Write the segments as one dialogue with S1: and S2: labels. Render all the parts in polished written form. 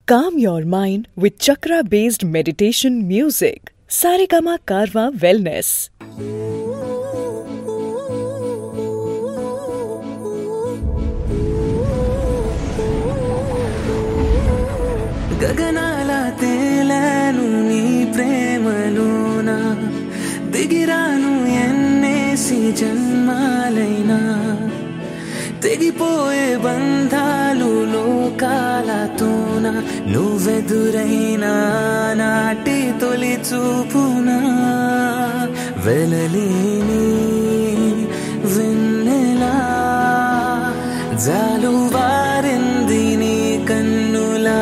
S1: Calm your mind with chakra-based meditation music. Saregama Karwa Wellness.
S2: గగనాల తేలాను నీ ప్రేమలోనా దిగిరాను ఎన్నేసి జన్మాలైనా తెగిపోయే బంధాలు లోకాలతోన నువ్వెదురైనా నాటి తొలి చూపునా వెలలేని వెన్నెలా జాలువారింది నీ కన్నులా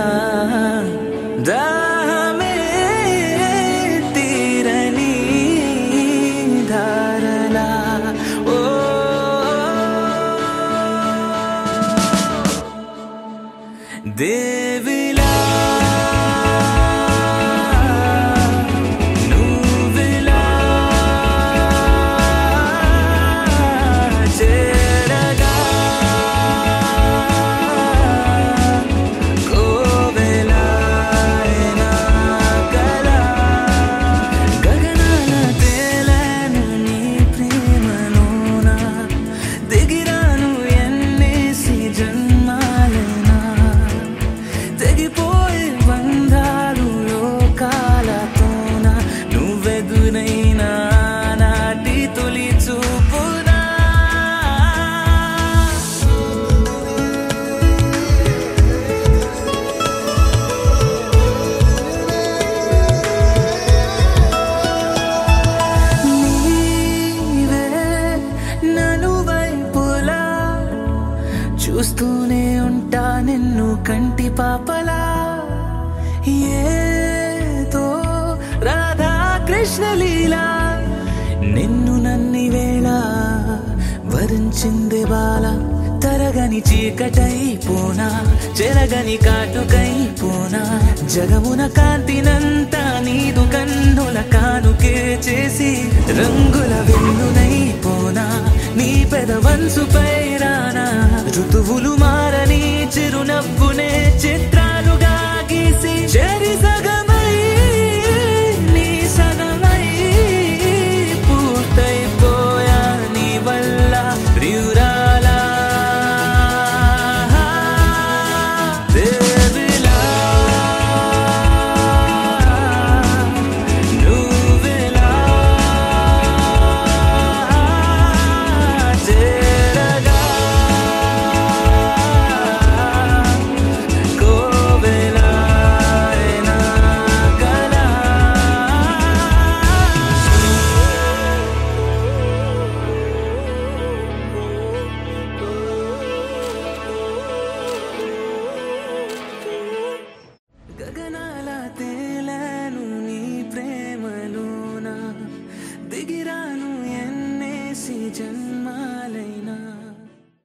S2: దాహమే తీరని ధారలా ఓ దేవిలా నువ్విలా చేరగా కోవెలా నా కల గగనాల తేలాను నీ ప్రేమలోనా దిగిరాను ఎన్నేసి జన్మాలైనా తెగిపోయే బంధాలు లోకాలతోన నువ్వెదురైనా నాటి తొలి చూపునా నీవే నలువైపులా చూస్తూనే ఉంటా నిన్ను కంటి పాపలా ఏదో రాధా కృష్ణ లీలా నిన్ను నన్ని వేళ వరించిందే బాల తరగని చీకటైపోనా చెరగని కాటుకైపోనా జగమున కాంతినంతా నీదు కన్నుల కానుకే చేసి రంగుల వెన్నునైపోనా నీ పెదవంచుపై రానా ఋతువులు మారని చిరునవ్వునే చిత్ర